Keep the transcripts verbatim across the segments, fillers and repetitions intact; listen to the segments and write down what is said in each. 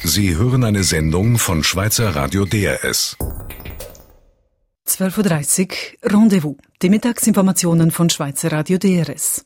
Sie hören eine Sendung von Schweizer Radio D R S. zwölf Uhr dreißig, Rendezvous. Die Mittagsinformationen von Schweizer Radio D R S.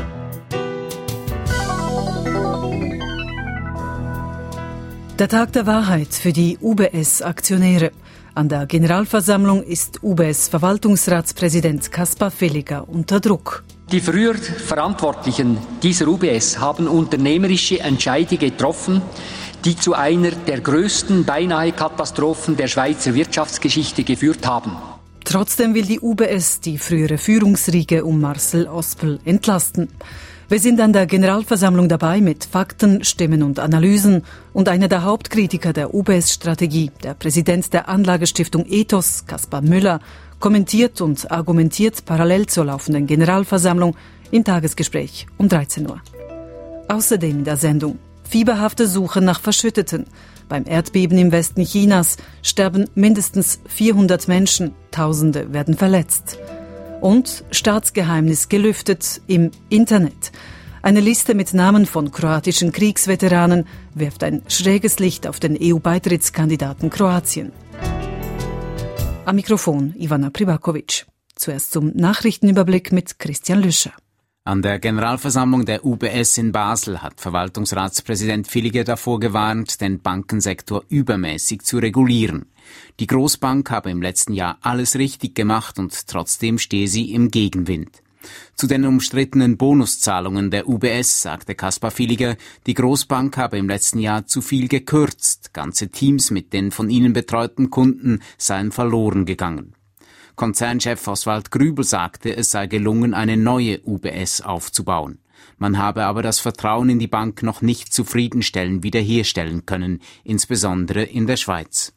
Der Tag der Wahrheit für die U B S-Aktionäre. An der Generalversammlung ist U B S-Verwaltungsratspräsident Kaspar Villiger unter Druck. Die früher Verantwortlichen dieser U B S haben unternehmerische Entscheide getroffen, die zu einer der größten beinahe Katastrophen der Schweizer Wirtschaftsgeschichte geführt haben. Trotzdem will die U B S die frühere Führungsriege um Marcel Ospel entlasten. Wir sind an der Generalversammlung dabei mit Fakten, Stimmen und Analysen. Und einer der Hauptkritiker der U B S-Strategie, der Präsident der Anlagestiftung Ethos, Kaspar Müller, kommentiert und argumentiert parallel zur laufenden Generalversammlung im Tagesgespräch um dreizehn Uhr. Außerdem in der Sendung fieberhafte Suche nach Verschütteten. Beim Erdbeben im Westen Chinas sterben mindestens vierhundert Menschen, Tausende werden verletzt. Und Staatsgeheimnis gelüftet im Internet. Eine Liste mit Namen von kroatischen Kriegsveteranen wirft ein schräges Licht auf den E U-Beitrittskandidaten Kroatien. Am Mikrofon Ivana Privakovic. Zuerst zum Nachrichtenüberblick mit Christian Lüscher. An der Generalversammlung der U B S in Basel hat Verwaltungsratspräsident Villiger davor gewarnt, den Bankensektor übermäßig zu regulieren. Die Grossbank habe im letzten Jahr alles richtig gemacht und trotzdem stehe sie im Gegenwind. Zu den umstrittenen Bonuszahlungen der U B S sagte Kaspar Villiger, die Grossbank habe im letzten Jahr zu viel gekürzt. Ganze Teams mit den von ihnen betreuten Kunden seien verloren gegangen. Konzernchef Oswald Grübel sagte, es sei gelungen, eine neue U B S aufzubauen. Man habe aber das Vertrauen in die Bank noch nicht zufriedenstellend wiederherstellen können, insbesondere in der Schweiz.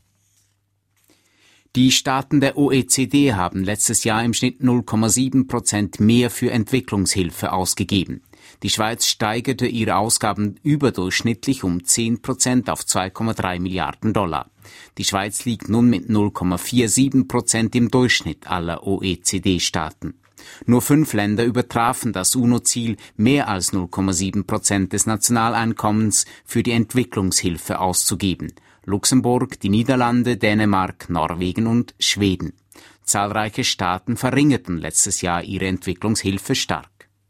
Die Staaten der O E C D haben letztes Jahr im Schnitt null Komma sieben Prozent mehr für Entwicklungshilfe ausgegeben. Die Schweiz steigerte ihre Ausgaben überdurchschnittlich um zehn Prozent auf zwei Komma drei Milliarden Dollar. Die Schweiz liegt nun mit null Komma siebenundvierzig Prozent im Durchschnitt aller O E C D-Staaten. Nur fünf Länder übertrafen das U N O-Ziel, mehr als null Komma sieben Prozent des Nationaleinkommens für die Entwicklungshilfe auszugeben. Luxemburg, die Niederlande, Dänemark, Norwegen und Schweden. Zahlreiche Staaten verringerten letztes Jahr ihre Entwicklungshilfe stark.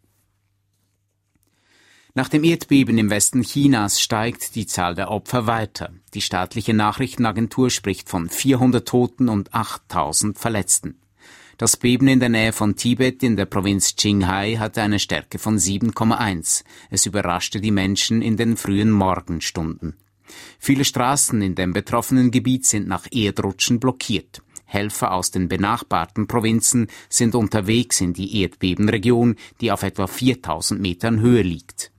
Nach dem Erdbeben im Westen Chinas steigt die Zahl der Opfer weiter. Die staatliche Nachrichtenagentur spricht von vierhundert Toten und achttausend Verletzten. Das Beben in der Nähe von Tibet in der Provinz Qinghai hatte eine Stärke von sieben Komma eins. Es überraschte die Menschen in den frühen Morgenstunden. Viele Straßen in dem betroffenen Gebiet sind nach Erdrutschen blockiert. Helfer aus den benachbarten Provinzen sind unterwegs in die Erdbebenregion, die auf etwa viertausend Metern Höhe liegt.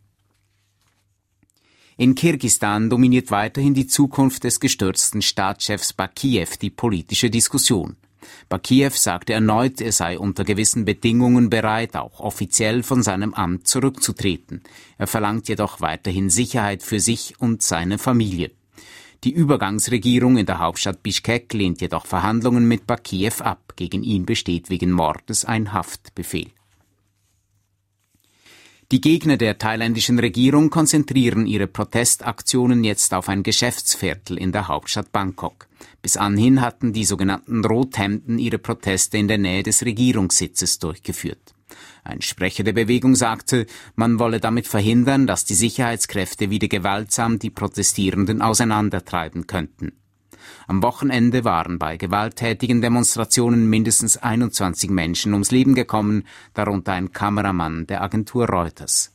In Kirgisistan dominiert weiterhin die Zukunft des gestürzten Staatschefs Bakijew die politische Diskussion. Bakijew sagte erneut, er sei unter gewissen Bedingungen bereit, auch offiziell von seinem Amt zurückzutreten. Er verlangt jedoch weiterhin Sicherheit für sich und seine Familie. Die Übergangsregierung in der Hauptstadt Bischkek lehnt jedoch Verhandlungen mit Bakijew ab. Gegen ihn besteht wegen Mordes ein Haftbefehl. Die Gegner der thailändischen Regierung konzentrieren ihre Protestaktionen jetzt auf ein Geschäftsviertel in der Hauptstadt Bangkok. Bis anhin hatten die sogenannten Rothemden ihre Proteste in der Nähe des Regierungssitzes durchgeführt. Ein Sprecher der Bewegung sagte, man wolle damit verhindern, dass die Sicherheitskräfte wieder gewaltsam die Protestierenden auseinandertreiben könnten. Am Wochenende waren bei gewalttätigen Demonstrationen mindestens einundzwanzig Menschen ums Leben gekommen, darunter ein Kameramann der Agentur Reuters.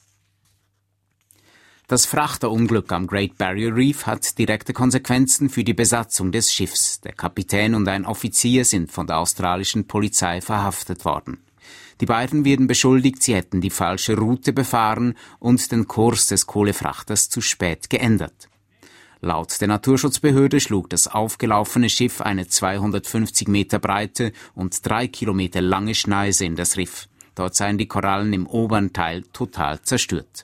Das Frachterunglück am Great Barrier Reef hat direkte Konsequenzen für die Besatzung des Schiffs. Der Kapitän und ein Offizier sind von der australischen Polizei verhaftet worden. Die beiden werden beschuldigt, sie hätten die falsche Route befahren und den Kurs des Kohlefrachters zu spät geändert. Laut der Naturschutzbehörde schlug das aufgelaufene Schiff eine zweihundertfünfzig Meter breite und drei Kilometer lange Schneise in das Riff. Dort seien die Korallen im oberen Teil total zerstört.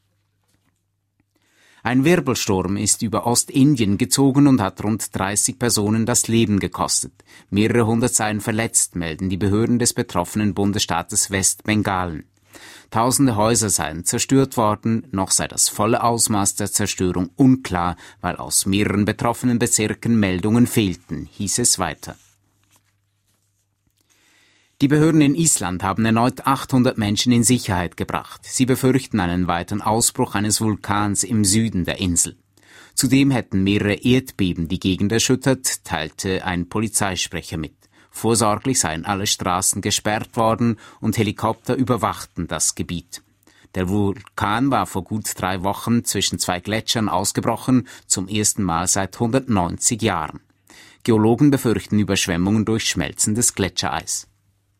Ein Wirbelsturm ist über Ostindien gezogen und hat rund dreißig Personen das Leben gekostet. Mehrere hundert seien verletzt, melden die Behörden des betroffenen Bundesstaates Westbengalen. Tausende Häuser seien zerstört worden, noch sei das volle Ausmaß der Zerstörung unklar, weil aus mehreren betroffenen Bezirken Meldungen fehlten, hieß es weiter. Die Behörden in Island haben erneut achthundert Menschen in Sicherheit gebracht. Sie befürchten einen weiteren Ausbruch eines Vulkans im Süden der Insel. Zudem hätten mehrere Erdbeben die Gegend erschüttert, teilte ein Polizeisprecher mit. Vorsorglich seien alle Straßen gesperrt worden und Helikopter überwachten das Gebiet. Der Vulkan war vor gut drei Wochen zwischen zwei Gletschern ausgebrochen, zum ersten Mal seit hundertneunzig Jahren. Geologen befürchten Überschwemmungen durch schmelzendes Gletschereis.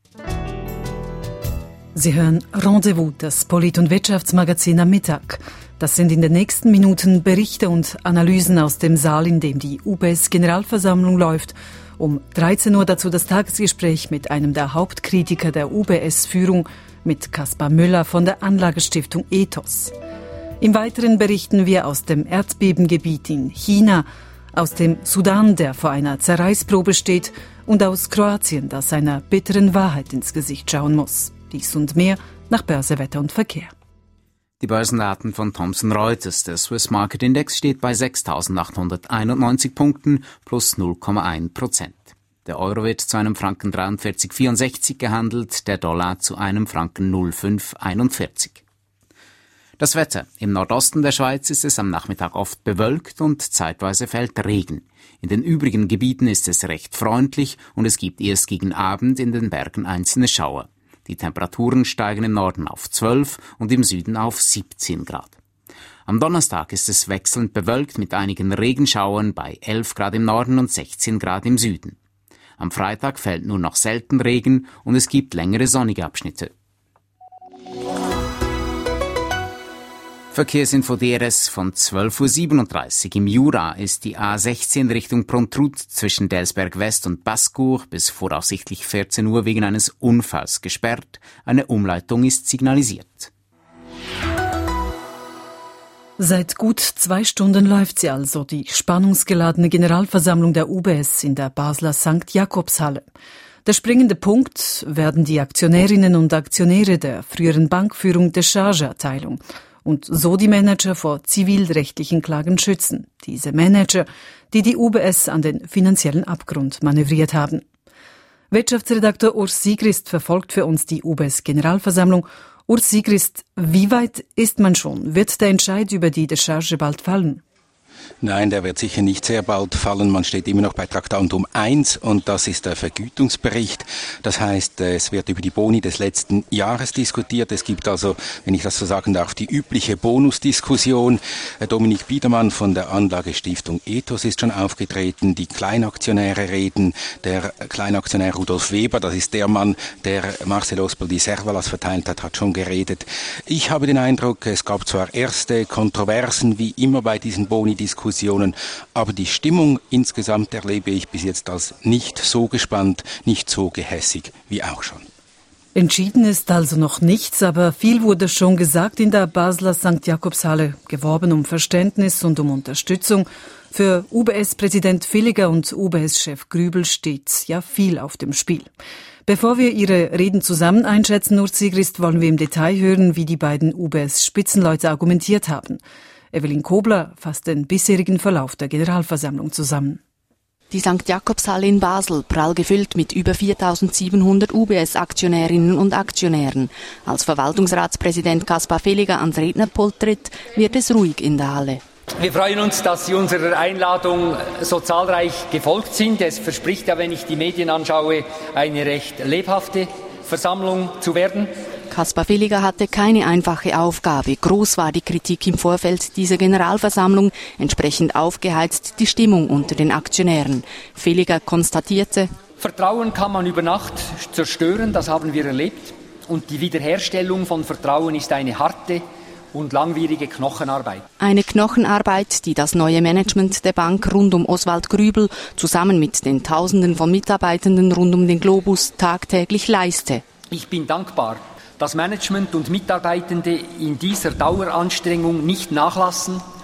Sie hören Rendezvous, das Polit- und Wirtschaftsmagazin am Mittag. Das sind in den nächsten Minuten Berichte und Analysen aus dem Saal, in dem die U B S-Generalversammlung läuft. Um dreizehn Uhr dazu das Tagesgespräch mit einem der Hauptkritiker der U B S-Führung, mit Kaspar Müller von der Anlagestiftung Ethos. Im Weiteren berichten wir aus dem Erdbebengebiet in China, aus dem Sudan, der vor einer Zerreißprobe steht, und aus Kroatien, das einer bitteren Wahrheit ins Gesicht schauen muss. Dies und mehr nach Börse, Wetter und Verkehr. Die Börsendaten von Thomson Reuters. Der Swiss Market Index steht bei sechstausendachthunderteinundneunzig Punkten plus null Komma eins Prozent. Der Euro wird zu einem Franken dreiundvierzig Komma vierundsechzig gehandelt, der Dollar zu einem Franken null Komma fünf einundvierzig. Das Wetter. Im Nordosten der Schweiz ist es am Nachmittag oft bewölkt und zeitweise fällt Regen. In den übrigen Gebieten ist es recht freundlich und es gibt erst gegen Abend in den Bergen einzelne Schauer. Die Temperaturen steigen im Norden auf zwölf und im Süden auf siebzehn Grad. Am Donnerstag ist es wechselnd bewölkt mit einigen Regenschauern bei elf Grad im Norden und sechzehn Grad im Süden. Am Freitag fällt nur noch selten Regen und es gibt längere sonnige Abschnitte. Verkehrsinfo D R S von zwölf Uhr siebenunddreißig. Im Jura ist die A sechzehn Richtung Prontrut zwischen Delsberg West und Bascour bis voraussichtlich vierzehn Uhr wegen eines Unfalls gesperrt. Eine Umleitung ist signalisiert. Seit gut zwei Stunden läuft sie also, die spannungsgeladene Generalversammlung der U B S in der Basler Sankt Jakobshalle. Der springende Punkt werden die Aktionärinnen und Aktionäre der früheren Bankführung der Chargeabteilung und so die Manager vor zivilrechtlichen Klagen schützen. Diese Manager, die die U B S an den finanziellen Abgrund manövriert haben. Wirtschaftsredakteur Urs Sigrist verfolgt für uns die U B S-Generalversammlung. Urs Sigrist, wie weit ist man schon? Wird der Entscheid über die Decharge bald fallen? Nein, der wird sicher nicht sehr bald fallen. Man steht immer noch bei Traktandum eins und das ist der Vergütungsbericht. Das heißt, es wird über die Boni des letzten Jahres diskutiert. Es gibt also, wenn ich das so sagen darf, die übliche Bonusdiskussion. Dominik Biedermann von der Anlagestiftung Ethos ist schon aufgetreten. Die Kleinaktionäre reden. Der Kleinaktionär Rudolf Weber, das ist der Mann, der Marcel Ospel die Servalas verteilt hat, hat schon geredet. Ich habe den Eindruck, es gab zwar erste Kontroversen, wie immer bei diesen Boni-Diskussionen, aber die Stimmung insgesamt erlebe ich bis jetzt als nicht so gespannt, nicht so gehässig wie auch schon. Entschieden ist also noch nichts, aber viel wurde schon gesagt in der Basler Sankt Jakobshalle, geworben um Verständnis und um Unterstützung. Für U B S-Präsident Villiger und U B S-Chef Grübel steht ja viel auf dem Spiel. Bevor wir ihre Reden zusammen einschätzen, Urs Sigrist, wollen wir im Detail hören, wie die beiden U B S-Spitzenleute argumentiert haben. Evelyn Kobler fasst den bisherigen Verlauf der Generalversammlung zusammen. Die Sankt Jakobshalle in Basel, prall gefüllt mit über viertausendsiebenhundert U B S-Aktionärinnen und Aktionären. Als Verwaltungsratspräsident Kaspar Villiger ans Rednerpult tritt, wird es ruhig in der Halle. Wir freuen uns, dass Sie unserer Einladung so zahlreich gefolgt sind. Es verspricht ja, wenn ich die Medien anschaue, eine recht lebhafte Versammlung zu werden. Kaspar Villiger hatte keine einfache Aufgabe. Groß war die Kritik im Vorfeld dieser Generalversammlung, entsprechend aufgeheizt die Stimmung unter den Aktionären. Villiger konstatierte: Vertrauen kann man über Nacht zerstören, das haben wir erlebt. Und die Wiederherstellung von Vertrauen ist eine harte und langwierige Knochenarbeit. Eine Knochenarbeit, die das neue Management der Bank rund um Oswald Grübel zusammen mit den Tausenden von Mitarbeitenden rund um den Globus tagtäglich leiste. Ich bin dankbar, dass Management und Mitarbeitende in dieser Daueranstrengung nicht nachlassen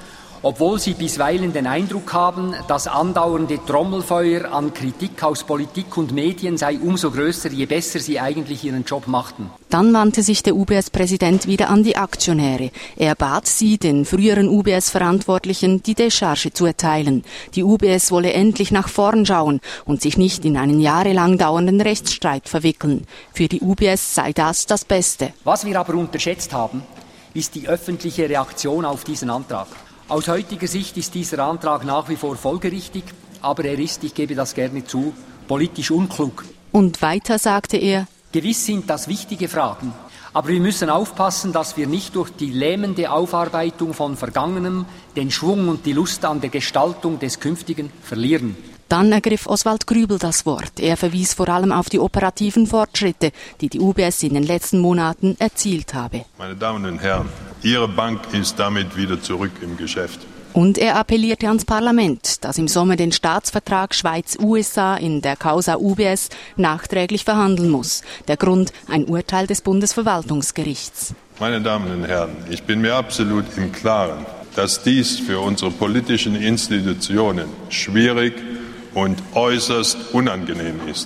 obwohl sie bisweilen den Eindruck haben, das andauernde Trommelfeuer an Kritik aus Politik und Medien sei umso größer, je besser sie eigentlich ihren Job machten. Dann wandte sich der U B S-Präsident wieder an die Aktionäre. Er bat sie, den früheren U B S-Verantwortlichen, die Décharge zu erteilen. Die U B S wolle endlich nach vorn schauen und sich nicht in einen jahrelang dauernden Rechtsstreit verwickeln. Für die U B S sei das das Beste. Was wir aber unterschätzt haben, ist die öffentliche Reaktion auf diesen Antrag. Aus heutiger Sicht ist dieser Antrag nach wie vor folgerichtig, aber er ist, ich gebe das gerne zu, politisch unklug. Und weiter sagte er: Gewiss sind das wichtige Fragen, aber wir müssen aufpassen, dass wir nicht durch die lähmende Aufarbeitung von Vergangenem den Schwung und die Lust an der Gestaltung des Künftigen verlieren. Dann ergriff Oswald Grübel das Wort. Er verwies vor allem auf die operativen Fortschritte, die die U B S in den letzten Monaten erzielt habe. Meine Damen und Herren, Ihre Bank ist damit wieder zurück im Geschäft. Und er appellierte ans Parlament, das im Sommer den Staatsvertrag Schweiz-U S A in der Causa U B S nachträglich verhandeln muss. Der Grund: ein Urteil des Bundesverwaltungsgerichts. Meine Damen und Herren, ich bin mir absolut im Klaren, dass dies für unsere politischen Institutionen schwierig und äußerst unangenehm ist.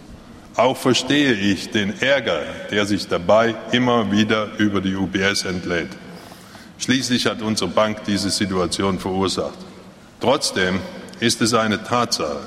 Auch verstehe ich den Ärger, der sich dabei immer wieder über die U B S entlädt. Schließlich hat unsere Bank diese Situation verursacht. Trotzdem ist es eine Tatsache,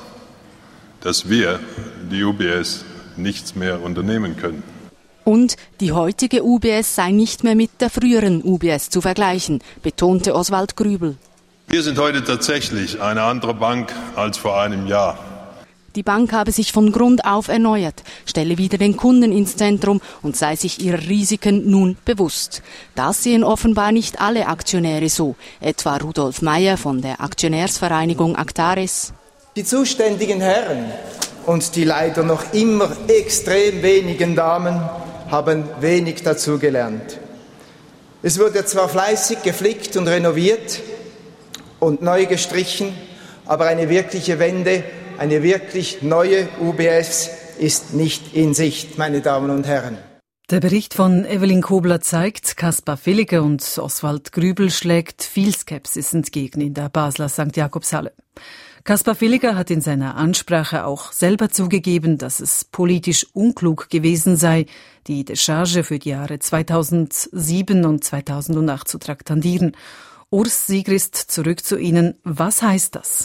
dass wir, die U B S, nichts mehr unternehmen können. Und die heutige U B S sei nicht mehr mit der früheren U B S zu vergleichen, betonte Oswald Grübel. Wir sind heute tatsächlich eine andere Bank als vor einem Jahr. Die Bank habe sich von Grund auf erneuert, stelle wieder den Kunden ins Zentrum und sei sich ihrer Risiken nun bewusst. Das sehen offenbar nicht alle Aktionäre so, etwa Rudolf Meyer von der Aktionärsvereinigung Actaris. Die zuständigen Herren und die leider noch immer extrem wenigen Damen haben wenig dazugelernt. Es wurde zwar fleißig geflickt und renoviert und neu gestrichen, aber eine wirkliche Wende, eine wirklich neue U B S ist nicht in Sicht, meine Damen und Herren. Der Bericht von Evelyn Kobler zeigt, Kaspar Villiger und Oswald Grübel schlägt viel Skepsis entgegen in der Basler Sankt Jakobshalle. Kaspar Villiger hat in seiner Ansprache auch selber zugegeben, dass es politisch unklug gewesen sei, die Décharge für die Jahre zweitausendsieben und zweitausendacht zu traktandieren. Urs Sigrist, zurück zu Ihnen. Was heißt das?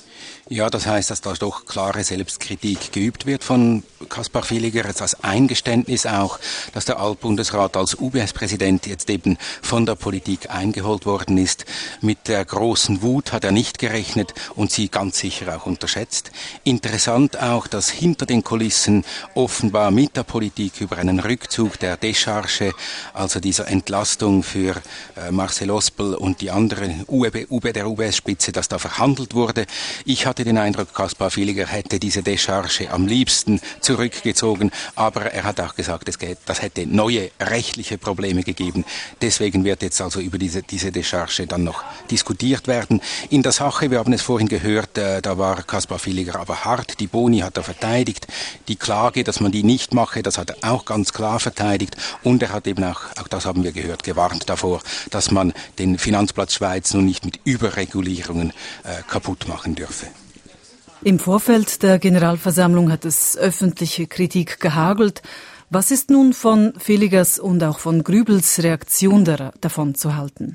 Ja, das heißt, dass da doch klare Selbstkritik geübt wird von Kaspar Villiger, als Eingeständnis auch, dass der Altbundesrat als U B S-Präsident jetzt eben von der Politik eingeholt worden ist. Mit der großen Wut hat er nicht gerechnet und sie ganz sicher auch unterschätzt. Interessant auch, dass hinter den Kulissen offenbar mit der Politik über einen Rückzug der Décharge, also dieser Entlastung für äh, Marcel Ospel und die anderen U B, U B, der U B S-Spitze, dass da verhandelt wurde. Ich hatte den Eindruck, Kaspar Villiger hätte diese Décharge am liebsten zurückgezogen, aber er hat auch gesagt, es geht, das hätte neue rechtliche Probleme gegeben. Deswegen wird jetzt also über diese, diese Décharge dann noch diskutiert werden. In der Sache, wir haben es vorhin gehört, äh, da war Kaspar Villiger aber hart, die Boni hat er verteidigt, die Klage, dass man die nicht mache, das hat er auch ganz klar verteidigt und er hat eben auch, auch das haben wir gehört, gewarnt davor, dass man den Finanzplatz Schweiz nun nicht mit Überregulierungen äh, kaputt machen dürfe. Im Vorfeld der Generalversammlung hat es öffentliche Kritik gehagelt. Was ist nun von Villigers und auch von Grübels Reaktion da, davon zu halten?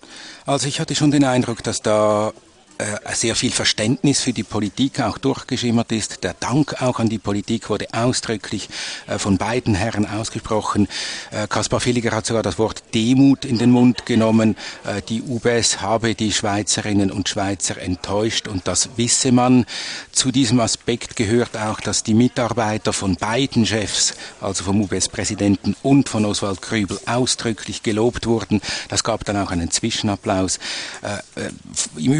Also ich hatte schon den Eindruck, dass da äh, sehr viel Verständnis für die Politik auch durchgeschimmert ist. Der Dank auch an die Politik wurde ausdrücklich äh, von beiden Herren ausgesprochen. Äh, Kaspar Villiger hat sogar das Wort Demut in den Mund genommen. Äh, die U B S habe die Schweizerinnen und Schweizer enttäuscht und das wisse man. Zu diesem Aspekt gehört auch, dass die Mitarbeiter von beiden Chefs, also vom U B S-Präsidenten und von Oswald Grübel, ausdrücklich gelobt wurden. Das gab dann auch einen Zwischenapplaus. Äh, äh, Im Übrigen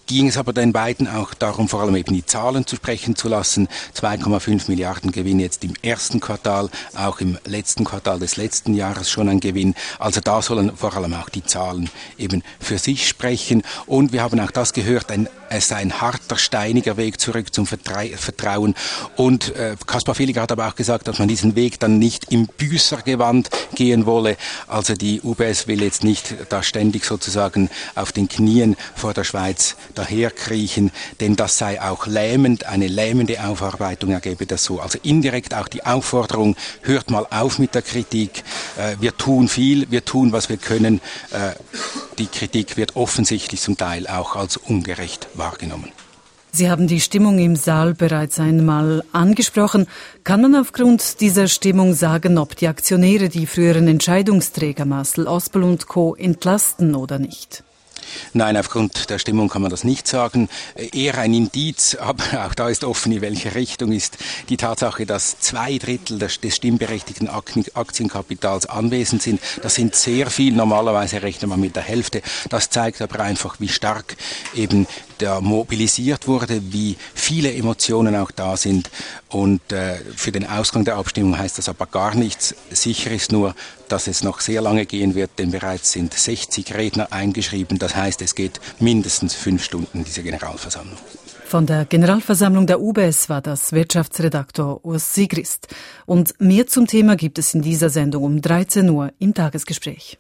ging es aber den beiden auch darum, vor allem eben die Zahlen zu sprechen zu lassen. zwei Komma fünf Milliarden Gewinn jetzt im ersten Quartal, auch im letzten Quartal des letzten Jahres schon ein Gewinn. Also da sollen vor allem auch die Zahlen eben für sich sprechen. Und wir haben auch das gehört, ein, es sei ein harter, steiniger Weg zurück zum Vertrei- Vertrauen. Und äh, Kaspar Villiger hat aber auch gesagt, dass man diesen Weg dann nicht im Büßergewand gehen wolle. Also die U B S will jetzt nicht da ständig sozusagen auf den Knien vor der Schweiz daherkriechen, denn das sei auch lähmend, eine lähmende Aufarbeitung ergebe das so. Also indirekt auch die Aufforderung, hört mal auf mit der Kritik, äh, wir tun viel, wir tun, was wir können. Äh, die Kritik wird offensichtlich zum Teil auch als ungerecht wahrgenommen. Sie haben die Stimmung im Saal bereits einmal angesprochen. Kann man aufgrund dieser Stimmung sagen, ob die Aktionäre die früheren Entscheidungsträger Marcel Ospel und Co. entlasten oder nicht? Nein, aufgrund der Stimmung kann man das nicht sagen. Eher ein Indiz, aber auch da ist offen, in welche Richtung ist die Tatsache, dass zwei Drittel des stimmberechtigten Aktienkapitals anwesend sind. Das sind sehr viel, normalerweise rechnet man mit der Hälfte. Das zeigt aber einfach, wie stark eben da mobilisiert wurde, wie viele Emotionen auch da sind. Und äh, für den Ausgang der Abstimmung heißt das aber gar nichts. Sicher ist nur, dass es noch sehr lange gehen wird, denn bereits sind sechzig Redner eingeschrieben. Das heißt, es geht mindestens fünf Stunden, diese Generalversammlung. Von der Generalversammlung der U B S war das Wirtschaftsredaktor Urs Sigrist. Und mehr zum Thema gibt es in dieser Sendung um dreizehn Uhr im Tagesgespräch.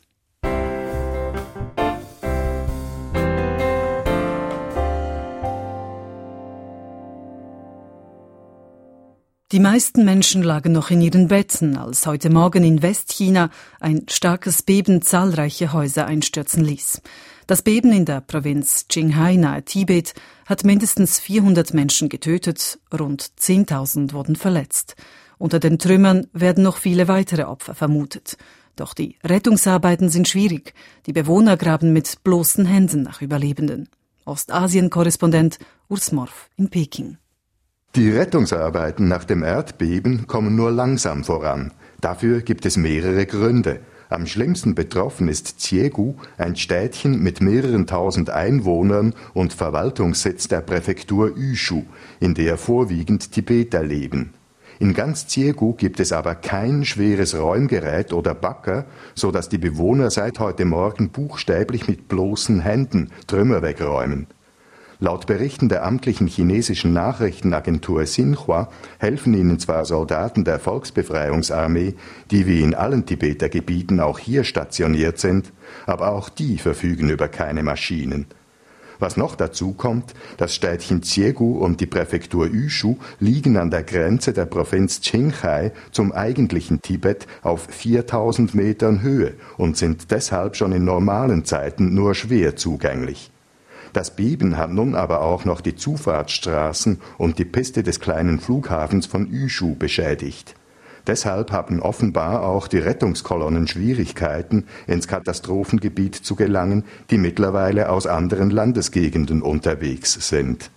Die meisten Menschen lagen noch in ihren Betten, als heute Morgen in Westchina ein starkes Beben zahlreiche Häuser einstürzen ließ. Das Beben in der Provinz Qinghai nahe Tibet hat mindestens vierhundert Menschen getötet, rund zehntausend wurden verletzt. Unter den Trümmern werden noch viele weitere Opfer vermutet. Doch die Rettungsarbeiten sind schwierig. Die Bewohner graben mit bloßen Händen nach Überlebenden. Ostasien-Korrespondent Urs Morf in Peking. Die Rettungsarbeiten nach dem Erdbeben kommen nur langsam voran. Dafür gibt es mehrere Gründe. Am schlimmsten betroffen ist Xiegu, ein Städtchen mit mehreren tausend Einwohnern und Verwaltungssitz der Präfektur Yushu, in der vorwiegend Tibeter leben. In ganz Xiegu gibt es aber kein schweres Räumgerät oder Bagger, so dass die Bewohner seit heute Morgen buchstäblich mit bloßen Händen Trümmer wegräumen. Laut Berichten der amtlichen chinesischen Nachrichtenagentur Xinhua helfen ihnen zwar Soldaten der Volksbefreiungsarmee, die wie in allen Tibeter Gebieten auch hier stationiert sind, aber auch die verfügen über keine Maschinen. Was noch dazu kommt, das Städtchen Xiegu und die Präfektur Yushu liegen an der Grenze der Provinz Qinghai zum eigentlichen Tibet auf viertausend Metern Höhe und sind deshalb schon in normalen Zeiten nur schwer zugänglich. Das Beben hat nun aber auch noch die Zufahrtsstraßen und die Piste des kleinen Flughafens von Yushu beschädigt. Deshalb haben offenbar auch die Rettungskolonnen Schwierigkeiten, ins Katastrophengebiet zu gelangen, die mittlerweile aus anderen Landesgegenden unterwegs sind.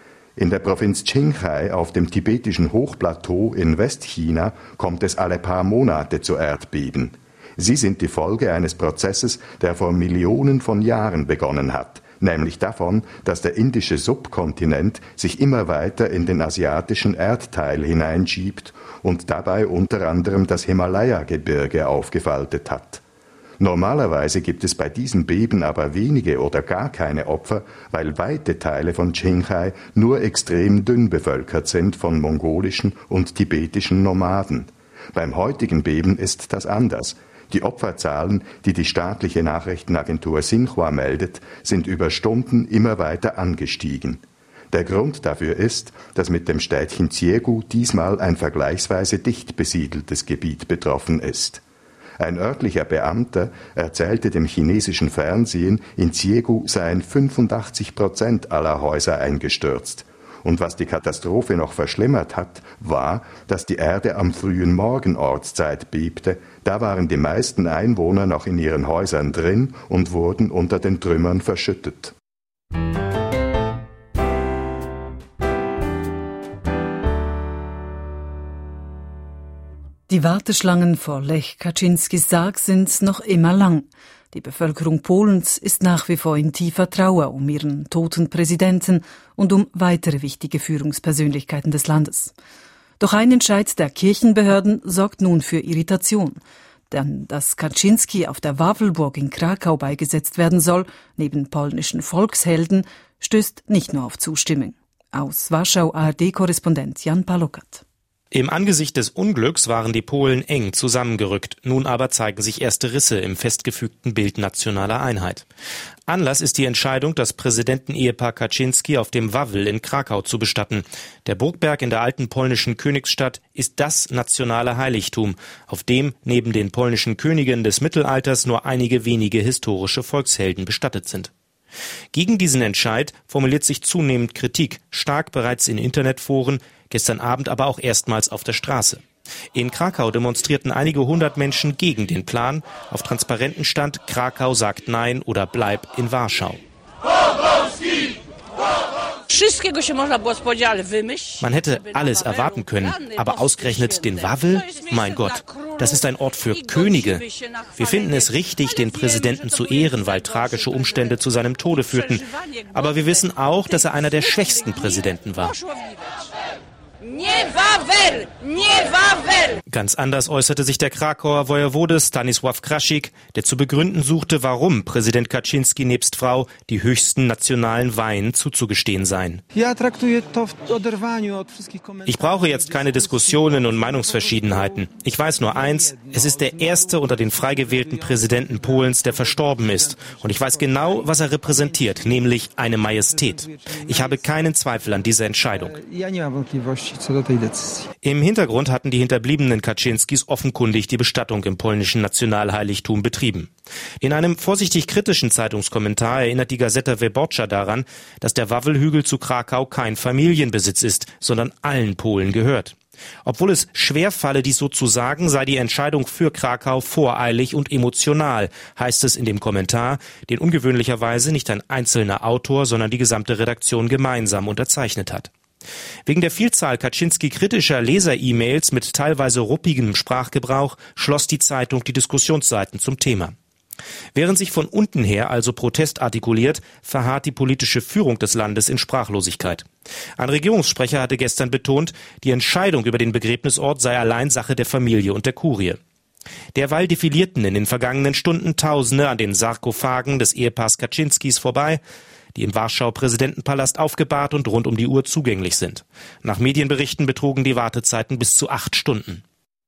In der Provinz Qinghai auf dem tibetischen Hochplateau in Westchina kommt es alle paar Monate zu Erdbeben. Sie sind die Folge eines Prozesses, der vor Millionen von Jahren begonnen hat. Nämlich davon, dass der indische Subkontinent sich immer weiter in den asiatischen Erdteil hineinschiebt und dabei unter anderem das Himalaya-Gebirge aufgefaltet hat. Normalerweise gibt es bei diesem Beben aber wenige oder gar keine Opfer, weil weite Teile von Qinghai nur extrem dünn bevölkert sind von mongolischen und tibetischen Nomaden. Beim heutigen Beben ist das anders. Die Opferzahlen, die die staatliche Nachrichtenagentur Xinhua meldet, sind über Stunden immer weiter angestiegen. Der Grund dafür ist, dass mit dem Städtchen Xiegu diesmal ein vergleichsweise dicht besiedeltes Gebiet betroffen ist. Ein örtlicher Beamter erzählte dem chinesischen Fernsehen, in Xiegu seien fünfundachtzig Prozent aller Häuser eingestürzt. Und was die Katastrophe noch verschlimmert hat, war, dass die Erde am frühen Morgen Ortszeit bebte. Da waren die meisten Einwohner noch in ihren Häusern drin und wurden unter den Trümmern verschüttet. Die Warteschlangen vor Lech Kaczynskis Sarg sind noch immer lang. Die Bevölkerung Polens ist nach wie vor in tiefer Trauer um ihren toten Präsidenten und um weitere wichtige Führungspersönlichkeiten des Landes. Doch ein Entscheid der Kirchenbehörden sorgt nun für Irritation. Denn dass Kaczynski auf der Wawelburg in Krakau beigesetzt werden soll, neben polnischen Volkshelden, stößt nicht nur auf Zustimmung. Aus Warschau A R D-Korrespondent Jan Palokat. Im Angesicht des Unglücks waren die Polen eng zusammengerückt. Nun aber zeigen sich erste Risse im festgefügten Bild nationaler Einheit. Anlass ist die Entscheidung, das Präsidentenehepaar Kaczynski auf dem Wawel in Krakau zu bestatten. Der Burgberg in der alten polnischen Königsstadt ist das nationale Heiligtum, auf dem neben den polnischen Königen des Mittelalters nur einige wenige historische Volkshelden bestattet sind. Gegen diesen Entscheid formuliert sich zunehmend Kritik, stark bereits in Internetforen, gestern Abend aber auch erstmals auf der Straße. In Krakau demonstrierten einige hundert Menschen gegen den Plan. Auf Transparenten stand: Krakau sagt Nein oder Bleib in Warschau. Man hätte alles erwarten können, aber ausgerechnet den Wawel? Mein Gott, das ist ein Ort für Könige. Wir finden es richtig, den Präsidenten zu ehren, weil tragische Umstände zu seinem Tode führten. Aber wir wissen auch, dass er einer der schwächsten Präsidenten war. Ganz anders äußerte sich der Krakauer Wojewode Stanisław Krasik, der zu begründen suchte, warum Präsident Kaczynski nebst Frau die höchsten nationalen Weihen zuzugestehen seien. Ich brauche jetzt keine Diskussionen und Meinungsverschiedenheiten. Ich weiß nur eins, es ist der erste unter den frei gewählten Präsidenten Polens, der verstorben ist. Und ich weiß genau, was er repräsentiert, nämlich eine Majestät. Ich habe keinen Zweifel an dieser Entscheidung. Im Hintergrund hatten die Hinterbliebenen Kaczynskis offenkundig die Bestattung im polnischen Nationalheiligtum betrieben. In einem vorsichtig kritischen Zeitungskommentar erinnert die Gazeta Wyborcza daran, dass der Wawelhügel zu Krakau kein Familienbesitz ist, sondern allen Polen gehört. Obwohl es schwer falle, dies so zu sagen, sei die Entscheidung für Krakau voreilig und emotional, heißt es in dem Kommentar, den ungewöhnlicherweise nicht ein einzelner Autor, sondern die gesamte Redaktion gemeinsam unterzeichnet hat. Wegen der Vielzahl Kaczynski-kritischer Leser-E-Mails mit teilweise ruppigem Sprachgebrauch schloss die Zeitung die Diskussionsseiten zum Thema. Während sich von unten her also Protest artikuliert, verharrt die politische Führung des Landes in Sprachlosigkeit. Ein Regierungssprecher hatte gestern betont, die Entscheidung über den Begräbnisort sei allein Sache der Familie und der Kurie. Derweil defilierten in den vergangenen Stunden Tausende an den Sarkophagen des Ehepaars Kaczynskis vorbei, die im Warschauer Präsidentenpalast aufgebahrt und rund um die Uhr zugänglich sind. Nach Medienberichten betrugen die Wartezeiten bis zu acht Stunden.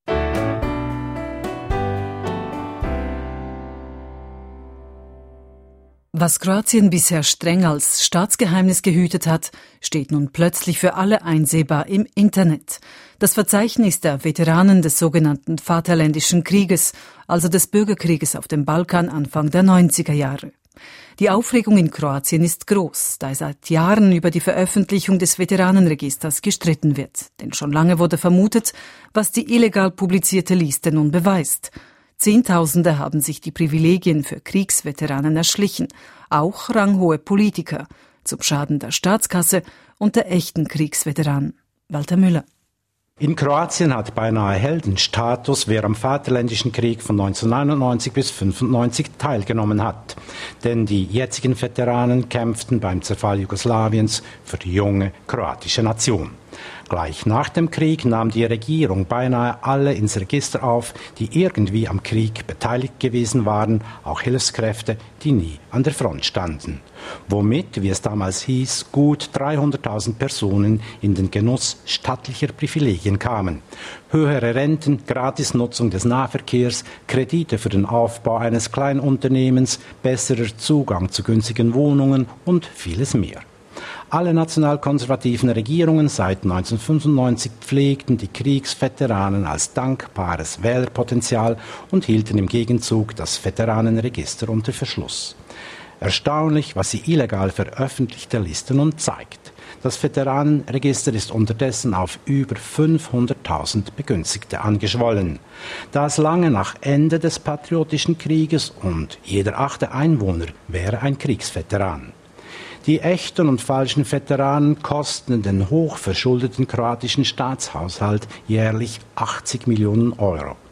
Was Kroatien bisher streng als Staatsgeheimnis gehütet hat, steht nun plötzlich für alle einsehbar im Internet. Das Verzeichnis der Veteranen des sogenannten Vaterländischen Krieges, also des Bürgerkrieges auf dem Balkan Anfang der neunziger Jahre. Die Aufregung in Kroatien ist groß, da seit Jahren über die Veröffentlichung des Veteranenregisters gestritten wird. Denn schon lange wurde vermutet, was die illegal publizierte Liste nun beweist. Zehntausende haben sich die Privilegien für Kriegsveteranen erschlichen, auch ranghohe Politiker, zum Schaden der Staatskasse und der echten Kriegsveteranen. Walter Müller. In Kroatien hat beinahe Heldenstatus, wer am Vaterländischen Krieg von neunzehnhundertneunundneunzig bis fünfundneunzig teilgenommen hat. Denn die jetzigen Veteranen kämpften beim Zerfall Jugoslawiens für die junge kroatische Nation. Gleich nach dem Krieg nahm die Regierung beinahe alle ins Register auf, die irgendwie am Krieg beteiligt gewesen waren, auch Hilfskräfte, die nie an der Front standen. Womit, wie es damals hieß, gut dreihunderttausend Personen in den Genuss stattlicher Privilegien kamen. Höhere Renten, Gratisnutzung des Nahverkehrs, Kredite für den Aufbau eines Kleinunternehmens, besserer Zugang zu günstigen Wohnungen und vieles mehr. Alle nationalkonservativen Regierungen seit neunzehnhundertfünfundneunzig pflegten die Kriegsveteranen als dankbares Wählerpotenzial und hielten im Gegenzug das Veteranenregister unter Verschluss. Erstaunlich, was die illegal veröffentlichte Liste nun zeigt. Das Veteranenregister ist unterdessen auf über fünfhunderttausend Begünstigte angeschwollen. Das lange nach Ende des Patriotischen Krieges und jeder achte Einwohner wäre ein Kriegsveteran. Die echten und falschen Veteranen kosten den hochverschuldeten kroatischen Staatshaushalt jährlich achtzig Millionen Euro.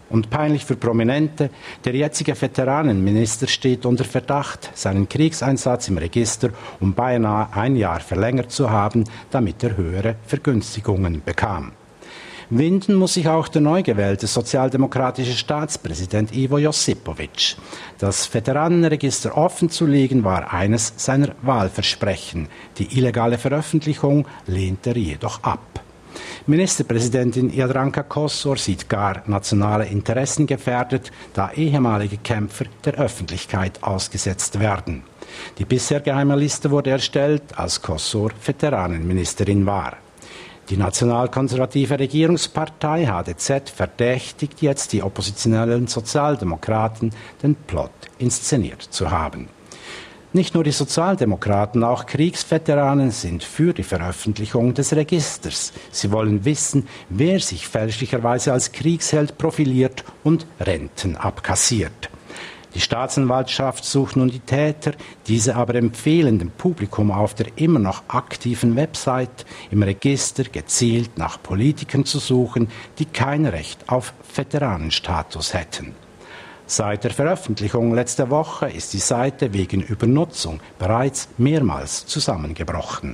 Und peinlich für Prominente, der jetzige Veteranenminister steht unter Verdacht, seinen Kriegseinsatz im Register um beinahe ein Jahr verlängert zu haben, damit er höhere Vergünstigungen bekam. Winden muss sich auch der neu gewählte sozialdemokratische Staatspräsident Ivo Josipovic. Das Veteranenregister offen zu legen war eines seiner Wahlversprechen. Die illegale Veröffentlichung lehnt er jedoch ab. Ministerpräsidentin Jadranka Kosor sieht gar nationale Interessen gefährdet, da ehemalige Kämpfer der Öffentlichkeit ausgesetzt werden. Die bisher geheime Liste wurde erstellt, als Kosor Veteranenministerin war. Die nationalkonservative Regierungspartei H D Z verdächtigt jetzt die oppositionellen Sozialdemokraten, den Plot inszeniert zu haben. Nicht nur die Sozialdemokraten, auch Kriegsveteranen sind für die Veröffentlichung des Registers. Sie wollen wissen, wer sich fälschlicherweise als Kriegsheld profiliert und Renten abkassiert. Die Staatsanwaltschaft sucht nun die Täter, diese aber empfehlen dem Publikum auf der immer noch aktiven Website im Register gezielt nach Politikern zu suchen, die kein Recht auf Veteranenstatus hätten. Seit der Veröffentlichung letzte Woche ist die Seite wegen Übernutzung bereits mehrmals zusammengebrochen.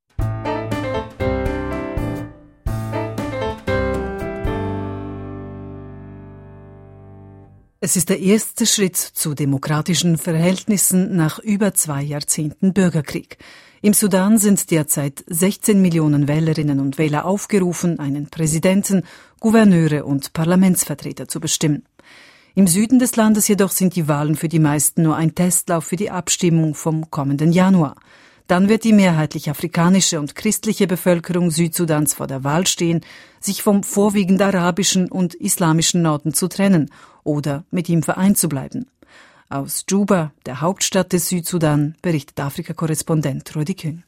Es ist der erste Schritt zu demokratischen Verhältnissen nach über zwei Jahrzehnten Bürgerkrieg. Im Sudan sind derzeit sechzehn Millionen Wählerinnen und Wähler aufgerufen, einen Präsidenten, Gouverneure und Parlamentsvertreter zu bestimmen. Im Süden des Landes jedoch sind die Wahlen für die meisten nur ein Testlauf für die Abstimmung vom kommenden Januar. Dann wird die mehrheitlich afrikanische und christliche Bevölkerung Südsudans vor der Wahl stehen, sich vom vorwiegend arabischen und islamischen Norden zu trennen oder mit ihm vereint zu bleiben. Aus Juba, der Hauptstadt des Südsudan, berichtet Afrika-Korrespondent Rudi Kühn.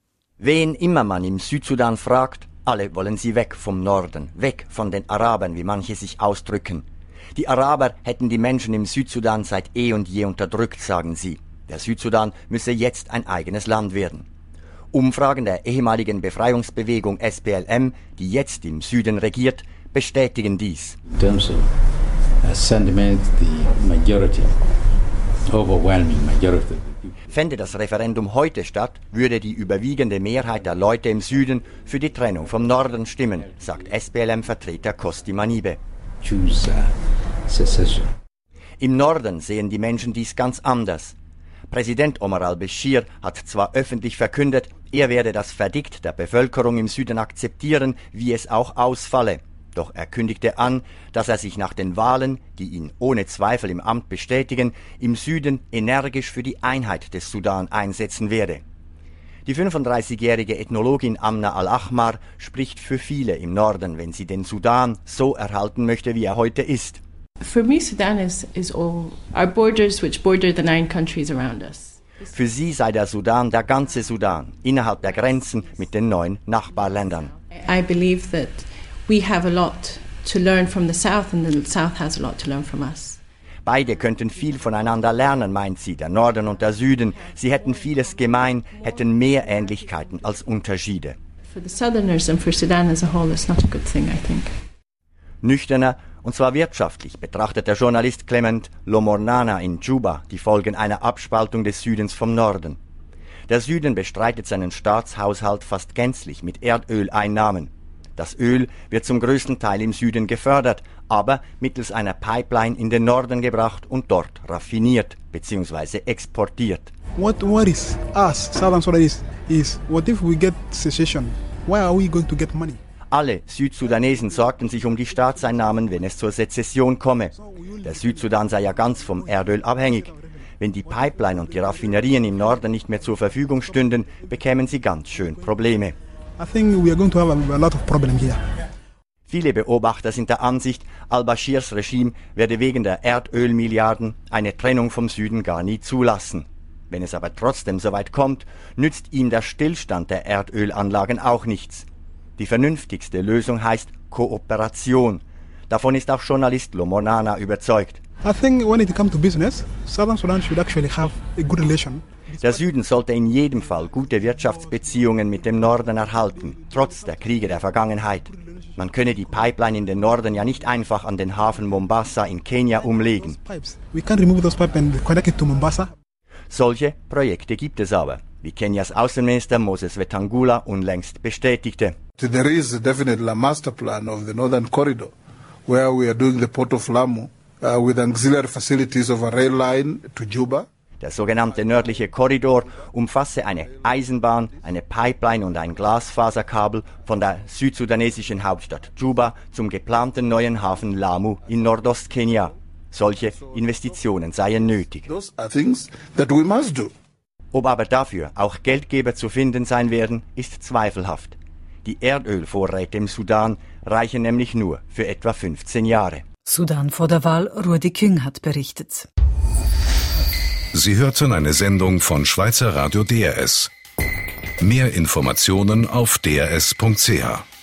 Wen immer man im Südsudan fragt, alle wollen sie weg vom Norden, weg von den Arabern, wie manche sich ausdrücken. Die Araber hätten die Menschen im Südsudan seit eh und je unterdrückt, sagen sie. Der Südsudan müsse jetzt ein eigenes Land werden. Umfragen der ehemaligen Befreiungsbewegung S P L M, die jetzt im Süden regiert, bestätigen dies. In terms of uh, sentiment, the majority, overwhelming majority. Fände das Referendum heute statt, würde die überwiegende Mehrheit der Leute im Süden für die Trennung vom Norden stimmen, sagt S P L M-Vertreter Kosti Manibe. Choose, uh, secession. Im Norden sehen die Menschen dies ganz anders. Präsident Omar al-Bashir hat zwar öffentlich verkündet, er werde das Verdikt der Bevölkerung im Süden akzeptieren, wie es auch ausfalle. Doch er kündigte an, dass er sich nach den Wahlen, die ihn ohne Zweifel im Amt bestätigen, im Süden energisch für die Einheit des Sudan einsetzen werde. Die fünfunddreißigjährige Ethnologin Amna al-Ahmar spricht für viele im Norden, wenn sie den Sudan so erhalten möchte, wie er heute ist. For me, Sudan is, is all our borders, which border the nine countries around us. Für sie sei der Sudan der ganze Sudan, innerhalb der Grenzen mit den neun Nachbarländern. I believe that we have a lot to learn from the South and the South has a lot to learn from us. Beide könnten viel voneinander lernen, meint sie, der Norden und der Süden. Sie hätten vieles gemein, hätten mehr Ähnlichkeiten als Unterschiede. For the Southerners and for Sudan as a whole, it's not a good thing, I think. Nüchterner, und zwar wirtschaftlich, betrachtet der Journalist Clement Lomornana in Juba die Folgen einer Abspaltung des Südens vom Norden. Der Süden bestreitet seinen Staatshaushalt fast gänzlich mit Erdöleinnahmen. Das Öl wird zum größten Teil im Süden gefördert, aber mittels einer Pipeline in den Norden gebracht und dort raffiniert bzw. exportiert. What worries us, Southern Sudanese, is what if we get secession? Why are we going to get money? Alle Südsudanesen sorgten sich um die Staatseinnahmen, wenn es zur Sezession komme. Der Südsudan sei ja ganz vom Erdöl abhängig. Wenn die Pipeline und die Raffinerien im Norden nicht mehr zur Verfügung stünden, bekämen sie ganz schön Probleme. I think we are going to have a, a lot of problems here. Viele Beobachter sind der Ansicht, al-Bashirs Regime werde wegen der Erdölmilliarden eine Trennung vom Süden gar nie zulassen. Wenn es aber trotzdem so weit kommt, nützt ihm der Stillstand der Erdölanlagen auch nichts. Die vernünftigste Lösung heißt Kooperation. Davon ist auch Journalist Lomornana überzeugt. I think when it comes to business, Southern Sudan should actually have a good relation. Der Süden sollte in jedem Fall gute Wirtschaftsbeziehungen mit dem Norden erhalten, trotz der Kriege der Vergangenheit. Man könne die Pipeline in den Norden ja nicht einfach an den Hafen Mombasa in Kenia umlegen. We can't remove those pipes and connect it to Mombasa. Solche Projekte gibt es aber, wie Kenias Außenminister Moses Wetangula unlängst bestätigte. There is definitely a master plan of the Northern Corridor, where we are doing the Port of Lamu uh, with auxiliary facilities of a rail line to Juba. Der sogenannte nördliche Korridor umfasse eine Eisenbahn, eine Pipeline und ein Glasfaserkabel von der südsudanesischen Hauptstadt Juba zum geplanten neuen Hafen Lamu in Nordostkenia. Solche Investitionen seien nötig. Those are things that we must do. Ob aber dafür auch Geldgeber zu finden sein werden, ist zweifelhaft. Die Erdölvorräte im Sudan reichen nämlich nur für etwa fünfzehn Jahre. Sudan vor der Wahl, Rudi Küng hat berichtet. Sie hörten eine Sendung von Schweizer Radio D R S. Mehr Informationen auf d r s punkt c h.